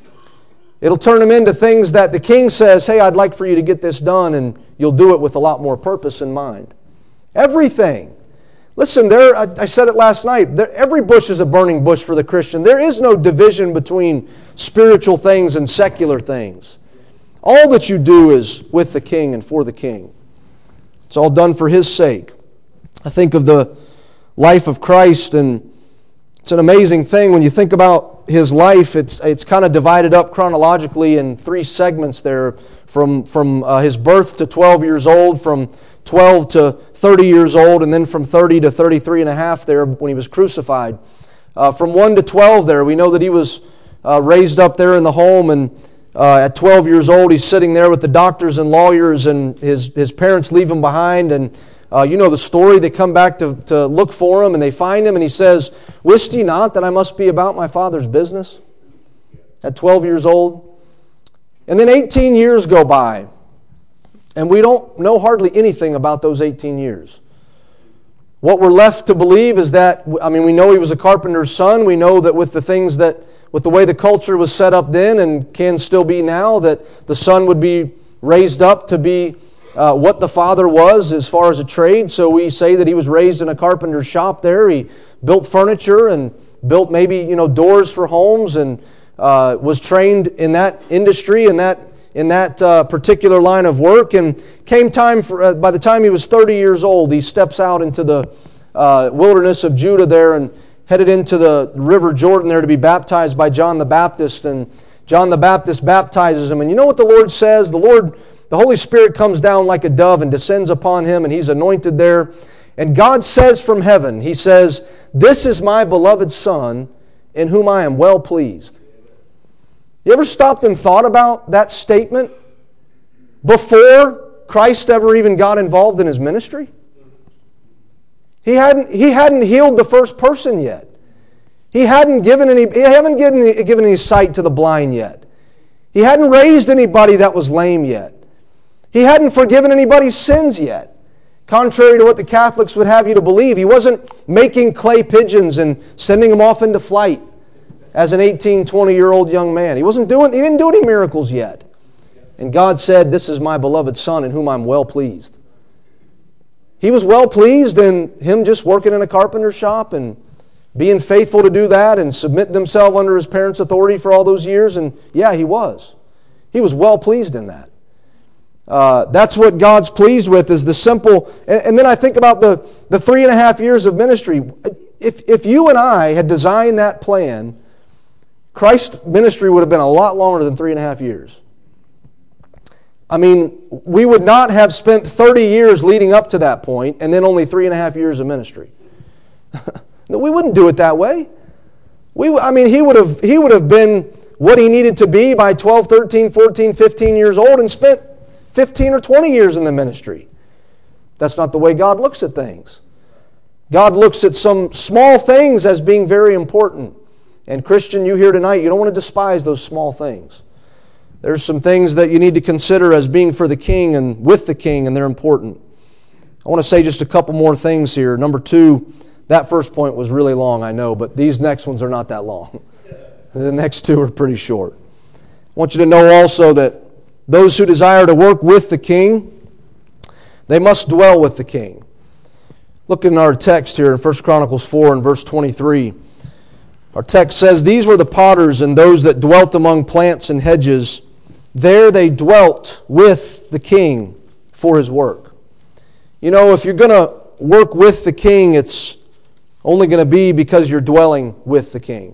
It'll turn them into things that the King says, hey, I'd like for you to get this done, and you'll do it with a lot more purpose in mind. Everything. Listen, I said it last night, every bush is a burning bush for the Christian. There is no division between spiritual things and secular things. All that you do is with the King and for the King. It's all done for His sake. I think of the life of Christ, and it's an amazing thing when you think about His life. It's kind of divided up chronologically in 3 segments there, from His birth to 12 years old, from 12 to 30 years old, and then from 30 to 33 and a half there when He was crucified. From 1 to 12 there, we know that He was raised up there in the home, and at 12 years old, He's sitting there with the doctors and lawyers, and his parents leave Him behind, and you know the story. They come back to look for Him, and they find Him, and He says, "Wist ye not that I must be about my Father's business?" At 12 years old. And then 18 years go by, and we don't know hardly anything about those 18 years. What we're left to believe is that, we know He was a carpenter's son. We know that with the way the culture was set up then and can still be now, that the son would be raised up to be what the father was as far as a trade. So we say that he was raised in a carpenter's shop there. He built furniture and built maybe doors for homes, and was trained in that industry, in that particular line of work. And came time for by the time he was 30 years old, he steps out into the wilderness of Judah there and headed into the river Jordan there to be baptized by John the Baptist. And John the Baptist baptizes him. And you know what the Lord says? The Holy Spirit comes down like a dove and descends upon him, and he's anointed there. And God says from heaven, He says, "This is my beloved Son, in whom I am well pleased." You ever stopped and thought about that statement before Christ ever even got involved in His ministry? He hadn't healed the first person yet. He hadn't given any sight to the blind yet. He hadn't raised anybody that was lame yet. He hadn't forgiven anybody's sins yet. Contrary to what the Catholics would have you to believe, He wasn't making clay pigeons and sending them off into flight as an 18, 20-year-old young man. He didn't do any miracles yet. And God said, "This is my beloved Son, in whom I'm well pleased." He was well pleased in him just working in a carpenter's shop and being faithful to do that and submitting himself under his parents' authority for all those years. And yeah, he was. He was well pleased in that. That's what God's pleased with, is the simple. And then I think about the 3.5 years of ministry. If you and I had designed that plan, Christ's ministry would have been a lot longer than 3.5 years. We would not have spent 30 years leading up to that point and then only 3.5 years of ministry. No, we wouldn't do it that way. He would have been what he needed to be by 12, 13, 14, 15 years old and spent 15 or 20 years in the ministry. That's not the way God looks at things. God looks at some small things as being very important. And Christian, you here tonight, you don't want to despise those small things. There's some things that you need to consider as being for the King and with the King, and they're important. I want to say just a couple more things here. Number 2, that first point was really long, I know, but these next ones are not that long. The next 2 are pretty short. I want you to know also that those who desire to work with the king, they must dwell with the king. Look in our text here in 1 Chronicles 4 and verse 23. Our text says, "These were the potters and those that dwelt among plants and hedges. There they dwelt with the king for his work." You know, if you're going to work with the king, it's only going to be because you're dwelling with the king.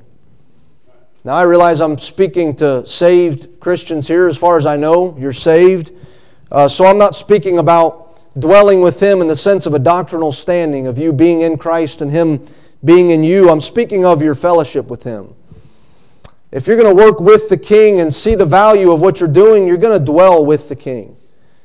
Now, I realize I'm speaking to saved Christians here. As far as I know, you're saved. So I'm not speaking about dwelling with Him in the sense of a doctrinal standing, of you being in Christ and Him being in you. I'm speaking of your fellowship with Him. If you're going to work with the King and see the value of what you're doing, you're going to dwell with the King.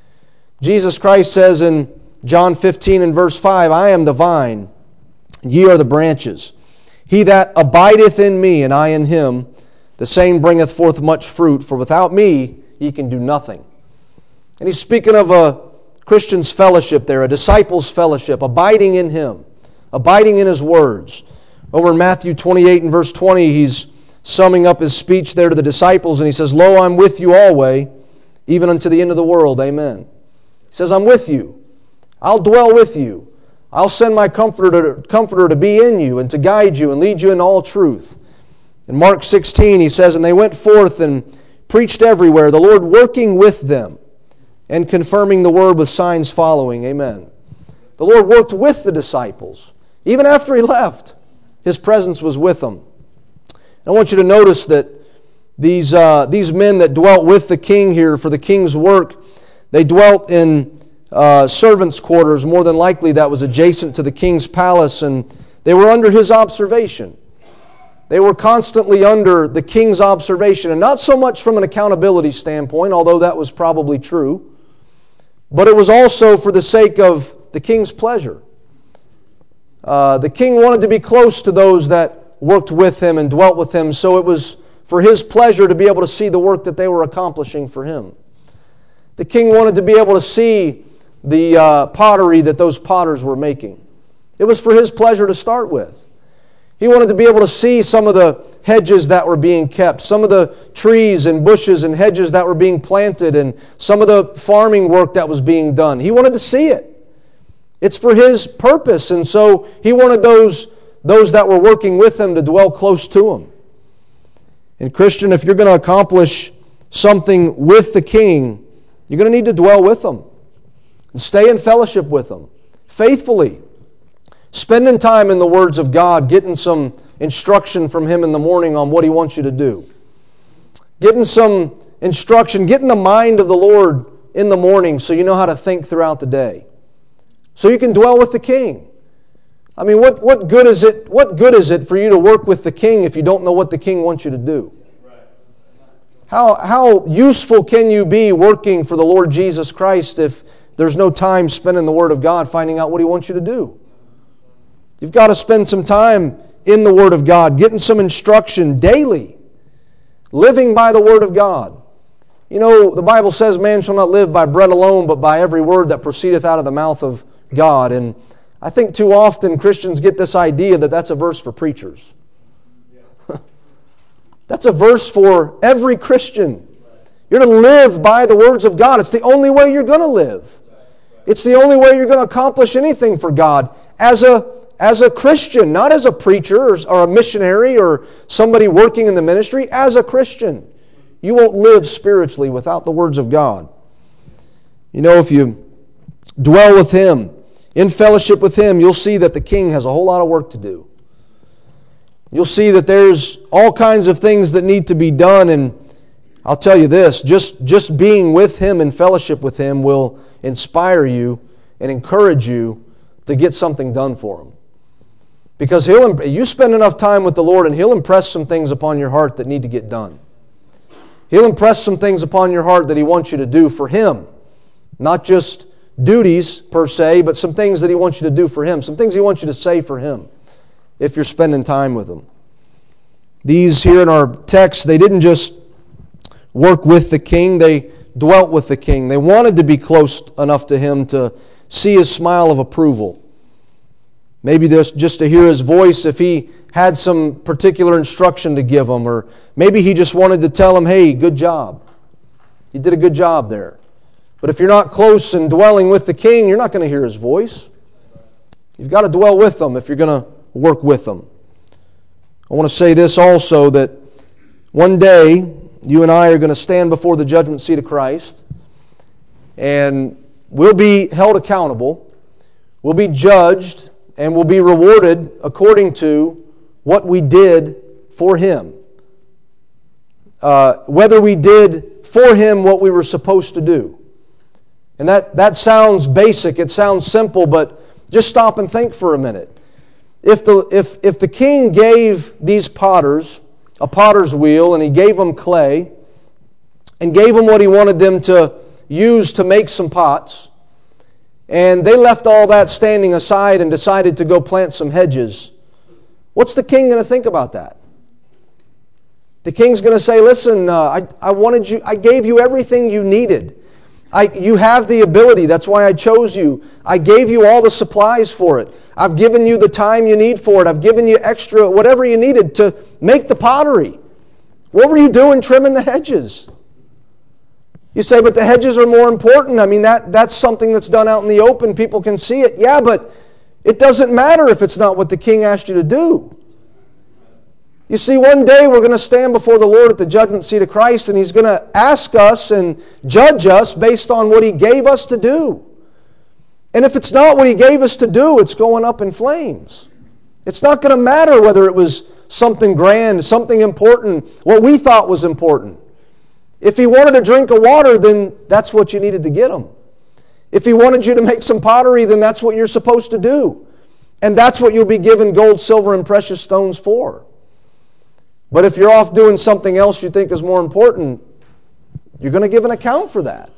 Jesus Christ says in John 15 and verse 5, "I am the vine, ye are the branches. He that abideth in me, and I in him, the same bringeth forth much fruit, for without me ye can do nothing." And He's speaking of a Christian's fellowship there, a disciple's fellowship, abiding in Him, abiding in His words. Over in Matthew 28 and verse 20, He's summing up His speech there to the disciples, and He says, "Lo, I'm with you always, even unto the end of the world. Amen." He says, I'm with you. I'll dwell with you. I'll send my comforter to be in you and to guide you and lead you in all truth. In Mark 16, He says, "And they went forth and preached everywhere, the Lord working with them and confirming the word with signs following." Amen. The Lord worked with the disciples. Even after He left, His presence was with them. I want you to notice that these men that dwelt with the king here for the king's work, they dwelt in servants' quarters, more than likely that was adjacent to the king's palace, and they were under his observation. They were constantly under the king's observation, and not so much from an accountability standpoint, although that was probably true, but it was also for the sake of the king's pleasure. The king wanted to be close to those that worked with him and dwelt with him, so it was for his pleasure to be able to see the work that they were accomplishing for him. The king wanted to be able to see the pottery that those potters were making. It was for his pleasure to start with. He wanted to be able to see some of the hedges that were being kept, some of the trees and bushes and hedges that were being planted, and some of the farming work that was being done. He wanted to see it. It's for his purpose, and so he wanted those that were working with him to dwell close to him. And Christian, if you're going to accomplish something with the king, you're going to need to dwell with him and stay in fellowship with him faithfully. Spending time in the words of God, getting some instruction from Him in the morning on what He wants you to do. Getting some instruction, getting the mind of the Lord in the morning so you know how to think throughout the day. So you can dwell with the King. I mean, what good is it? What good is it for you to work with the King if you don't know what the King wants you to do? How useful can you be working for the Lord Jesus Christ if there's no time spent in the Word of God finding out what He wants you to do? You've got to spend some time in the Word of God, getting some instruction daily, living by the Word of God. You know, the Bible says man shall not live by bread alone, but by every word that proceedeth out of the mouth of God. And I think too often Christians get this idea that that's a verse for preachers. That's a verse for every Christian. You're to live by the words of God. It's the only way you're going to live. It's the only way you're going to accomplish anything for God as a Christian, not as a preacher or a missionary or somebody working in the ministry. As a Christian, you won't live spiritually without the words of God. You know, if you dwell with Him, in fellowship with Him, you'll see that the King has a whole lot of work to do. You'll see that there's all kinds of things that need to be done, and I'll tell you this, just being with Him and fellowship with Him will inspire you and encourage you to get something done for Him. Because you spend enough time with the Lord and He'll impress some things upon your heart that need to get done. He'll impress some things upon your heart that He wants you to do for Him. Not just duties per se, but some things that He wants you to do for Him. Some things He wants you to say for Him if you're spending time with Him. These here in our text, they didn't just work with the king, they dwelt with the king. They wanted to be close enough to Him to see His smile of approval. Maybe just to hear His voice if He had some particular instruction to give them, or maybe He just wanted to tell them, hey, good job. You did a good job there. But if you're not close and dwelling with the king, you're not going to hear his voice. You've got to dwell with them if you're going to work with them. I want to say this also, that one day you and I are going to stand before the judgment seat of Christ, and we'll be held accountable, we'll be judged, and we'll be rewarded according to what we did for Him. Whether we did for Him what we were supposed to do. And that sounds basic, it sounds simple, but just stop and think for a minute. If the king gave these potters a potter's wheel, and he gave them clay, and gave them what he wanted them to use to make some pots, and they left all that standing aside and decided to go plant some hedges, what's the king going to think about that? The king's going to say, listen, I gave you everything you needed. You have the ability. That's why I chose you. I gave you all the supplies for it. I've given you the time you need for it. I've given you extra, whatever you needed to make the pottery. What were you doing trimming the hedges? You say, but the hedges are more important. I mean, that's something that's done out in the open. People can see it. Yeah, but it doesn't matter if it's not what the king asked you to do. You see, one day we're going to stand before the Lord at the judgment seat of Christ, and He's going to ask us and judge us based on what He gave us to do. And if it's not what He gave us to do, it's going up in flames. It's not going to matter whether it was something grand, something important, what we thought was important. If He wanted a drink of water, then that's what you needed to get Him. If He wanted you to make some pottery, then that's what you're supposed to do. And that's what you'll be given gold, silver, and precious stones for. But if you're off doing something else you think is more important, you're going to give an account for that.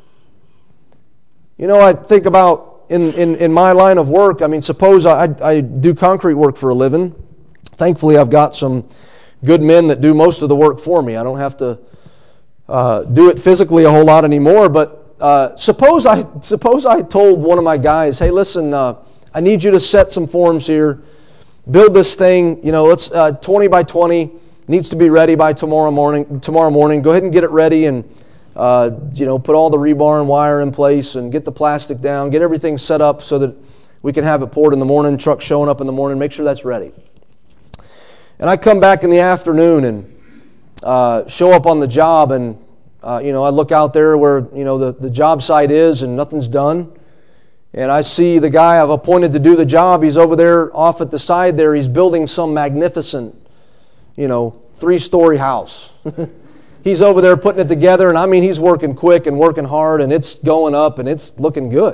You know, I think about in my line of work, I mean, suppose I do concrete work for a living. Thankfully, I've got some good men that do most of the work for me. I don't have to do it physically a whole lot anymore. But suppose I told one of my guys, hey, listen, I need you to set some forms here. Build this thing, you know, let's 20 by 20. Needs to be ready by tomorrow morning. Go ahead and get it ready, and put all the rebar and wire in place, and get the plastic down, get everything set up so that we can have it poured in the morning. Truck showing up in the morning. Make sure that's ready. And I come back in the afternoon and show up on the job, and I look out there where the job site is, and nothing's done. And I see the guy I've appointed to do the job. He's over there off at the side there. He's building some magnificent 3-story house. He's over there putting it together, and I mean, he's working quick and working hard, and it's going up, and it's looking good.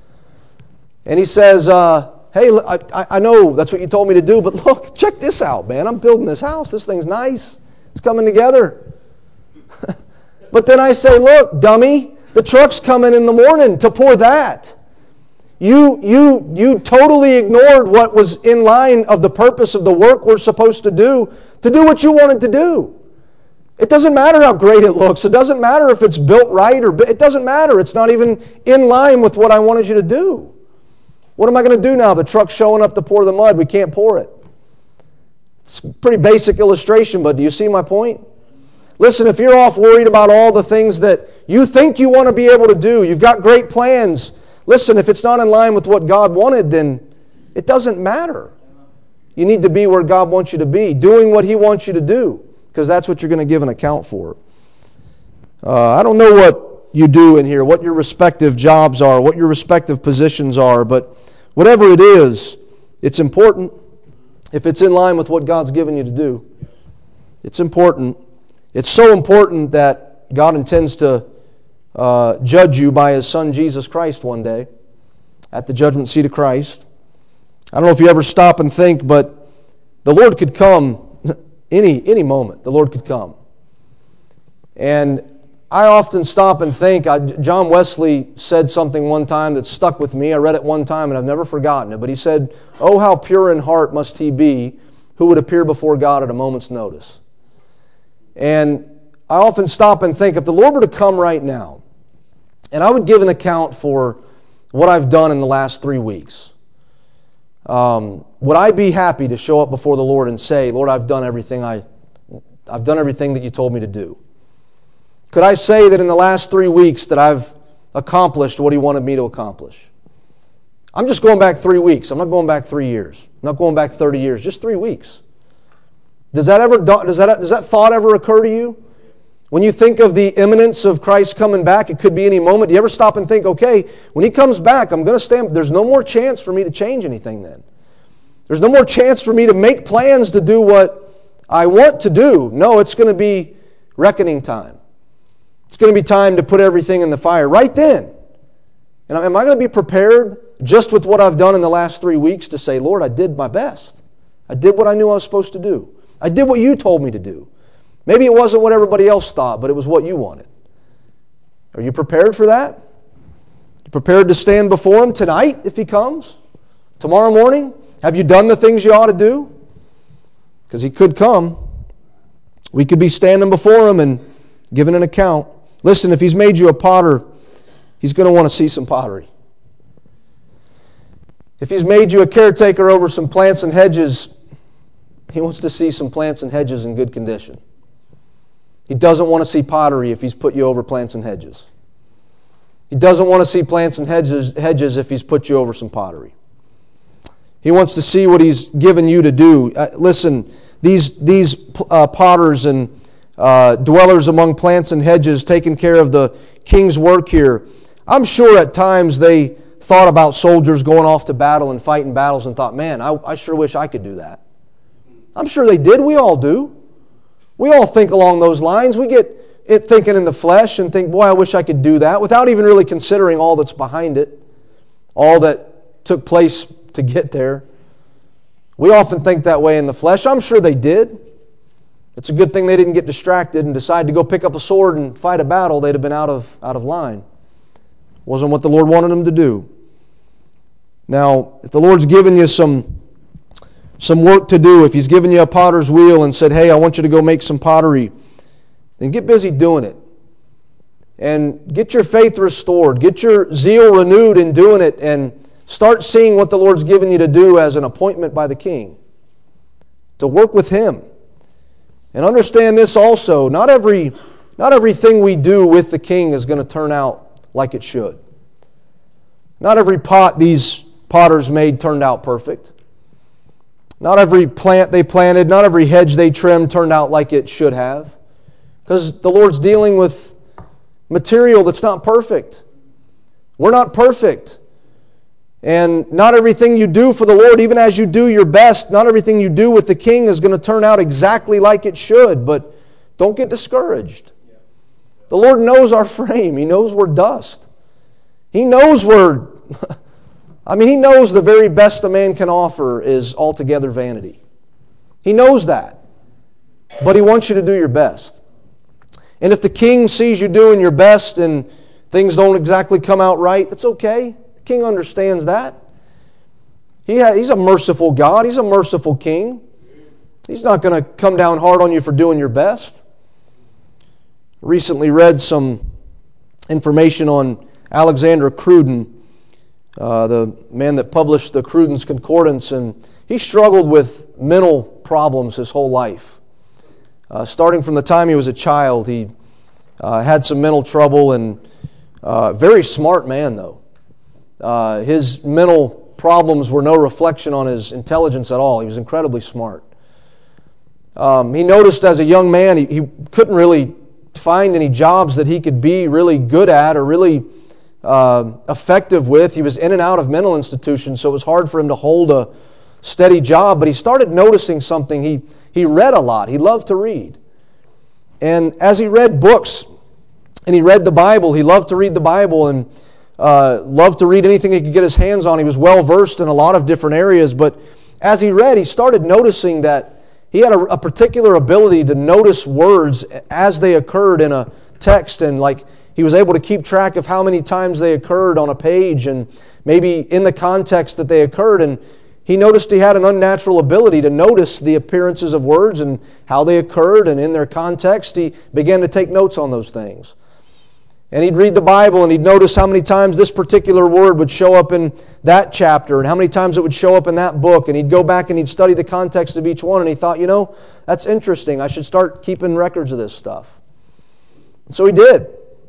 And he says, hey, I know that's what you told me to do, but look, check this out, man. I'm building this house. This thing's nice. It's coming together. But then I say, look, dummy, the truck's coming in the morning to pour that. You totally ignored what was in line of the purpose of the work we're supposed to do what you wanted to do. It doesn't matter how great it looks. It doesn't matter if it's built right, it doesn't matter. It's not even in line with what I wanted you to do. What am I going to do now? The truck's showing up to pour the mud. We can't pour it. It's a pretty basic illustration, but do you see my point? Listen, if you're off worried about all the things that you think you want to be able to do, you've got great plans. Listen, if it's not in line with what God wanted, then it doesn't matter. You need to be where God wants you to be, doing what He wants you to do, because that's what you're going to give an account for. I don't know what you do in here, what your respective jobs are, what your respective positions are, but whatever it is, it's important. If it's in line with what God's given you to do, it's important. It's so important that God intends to judge you by His Son Jesus Christ one day at the judgment seat of Christ. I don't know if you ever stop and think, but the Lord could come any moment. The Lord could come. And I often stop and think. John Wesley said something one time that stuck with me. I read it one time and I've never forgotten it. But he said, "Oh, how pure in heart must he be who would appear before God at a moment's notice." And I often stop and think, if the Lord were to come right now, and I would give an account for what I've done in the last 3 weeks, would I be happy to show up before the Lord and say, "Lord, I've done everything that you told me to do"? Could I say that in the last 3 weeks that I've accomplished what He wanted me to accomplish? I'm just going back 3 weeks. I'm not going back 3 years. I'm not going back 30 years. Just 3 weeks. Does that thought ever occur to you? When you think of the imminence of Christ coming back, it could be any moment. Do you ever stop and think, okay, when He comes back, I'm going to stand. There's no more chance for me to change anything then. There's no more chance for me to make plans to do what I want to do. No, it's going to be reckoning time. It's going to be time to put everything in the fire right then. And am I going to be prepared just with what I've done in the last 3 weeks to say, Lord, I did my best. I did what I knew I was supposed to do. I did what You told me to do. Maybe it wasn't what everybody else thought, but it was what You wanted. Are you prepared for that? You prepared to stand before Him tonight if He comes? Tomorrow morning? Have you done the things you ought to do? Because He could come. We could be standing before Him and giving an account. Listen, if He's made you a potter, He's going to want to see some pottery. If He's made you a caretaker over some plants and hedges, He wants to see some plants and hedges in good condition. He doesn't want to see pottery if He's put you over plants and hedges. He doesn't want to see plants and hedges if He's put you over some pottery. He wants to see what He's given you to do. Listen, these potters and dwellers among plants and hedges taking care of the king's work here, I'm sure at times they thought about soldiers going off to battle and fighting battles and thought, man, I sure wish I could do that. I'm sure they did. We all do. We all think along those lines. We get it thinking in the flesh and think, boy, I wish I could do that, without even really considering all that's behind it, all that took place to get there. We often think that way in the flesh. I'm sure they did. It's a good thing they didn't get distracted and decide to go pick up a sword and fight a battle. They'd have been out of line. Wasn't what the Lord wanted them to do. Now, if the Lord's given you some work to do, if He's given you a potter's wheel and said, hey, I want you to go make some pottery, then get busy doing it. And get your faith restored. Get your zeal renewed in doing it, and start seeing what the Lord's given you to do as an appointment by the King. To work with Him. And understand this also, not everything we do with the King is going to turn out like it should. Not every pot these potters made turned out perfect. Not every plant they planted, not every hedge they trimmed turned out like it should have. Because the Lord's dealing with material that's not perfect. We're not perfect. And not everything you do for the Lord, even as you do your best, not everything you do with the King is going to turn out exactly like it should. But don't get discouraged. The Lord knows our frame. He knows we're dust. He knows He knows the very best a man can offer is altogether vanity. He knows that. But He wants you to do your best. And if the King sees you doing your best and things don't exactly come out right, that's okay. The King understands that. He's a merciful God. He's a merciful King. He's not going to come down hard on you for doing your best. Recently read some information on Alexander Cruden, the man that published the Cruden's Concordance, and he struggled with mental problems his whole life. Starting from the time he was a child, he had some mental trouble, and very smart man, though. His mental problems were no reflection on his intelligence at all. He was incredibly smart. He noticed as a young man he couldn't really find any jobs that he could be really good at or really effective with. He was in and out of mental institutions, so it was hard for him to hold a steady job. But he started noticing something. He read a lot. He loved to read. And as he read books and he read the Bible, he loved to read the Bible and loved to read anything he could get his hands on. He was well versed in a lot of different areas. But as he read, he started noticing that he had a particular ability to notice words as they occurred in a text, and like he was able to keep track of how many times they occurred on a page and maybe in the context that they occurred. And he noticed he had an unnatural ability to notice the appearances of words and how they occurred and in their context. He began to take notes on those things. And he'd read the Bible and he'd notice how many times this particular word would show up in that chapter and how many times it would show up in that book. And he'd go back and he'd study the context of each one, and he thought, that's interesting. I should start keeping records of this stuff. So he did.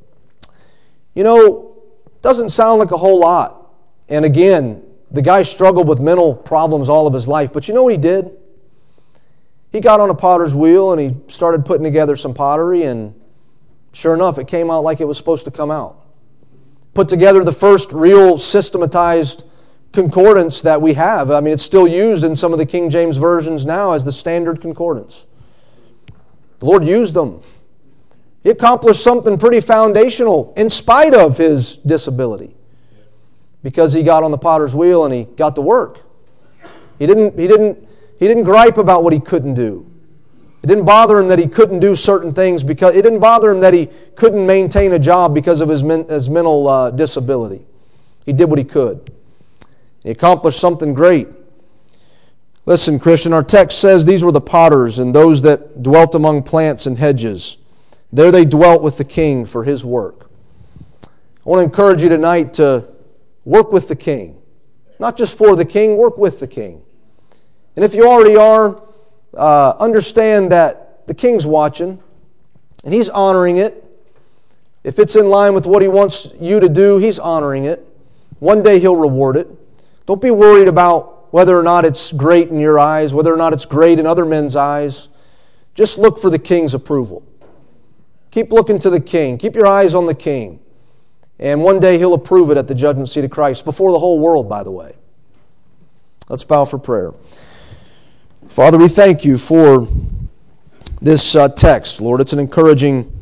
Doesn't sound like a whole lot. And again, the guy struggled with mental problems all of his life. But you know what he did? He got on a potter's wheel and he started putting together some pottery, and sure enough, it came out like it was supposed to come out. Put together the first real systematized concordance that we have. I mean, it's still used in some of the King James versions now as the standard concordance. The Lord used them. He accomplished something pretty foundational in spite of his disability, because he got on the potter's wheel and he got to work. He didn't gripe about what he couldn't do. It didn't bother him that he couldn't do certain things, because it didn't bother him that he couldn't maintain a job because of his mental disability. He did what he could. He accomplished something great. Listen, Christian, our text says these were the potters and those that dwelt among plants and hedges. There they dwelt with the king for his work. I want to encourage you tonight to work with the king. Not just for the king, work with the king. And if you already are, understand that the king's watching and he's honoring it. If it's in line with what he wants you to do, he's honoring it. One day he'll reward it. Don't be worried about whether or not it's great in your eyes, whether or not it's great in other men's eyes. Just look for the king's approval. Keep looking to the king. Keep your eyes on the king. And one day he'll approve it at the judgment seat of Christ, before the whole world, by the way. Let's bow for prayer. Father, we thank you for this text, Lord. It's an encouraging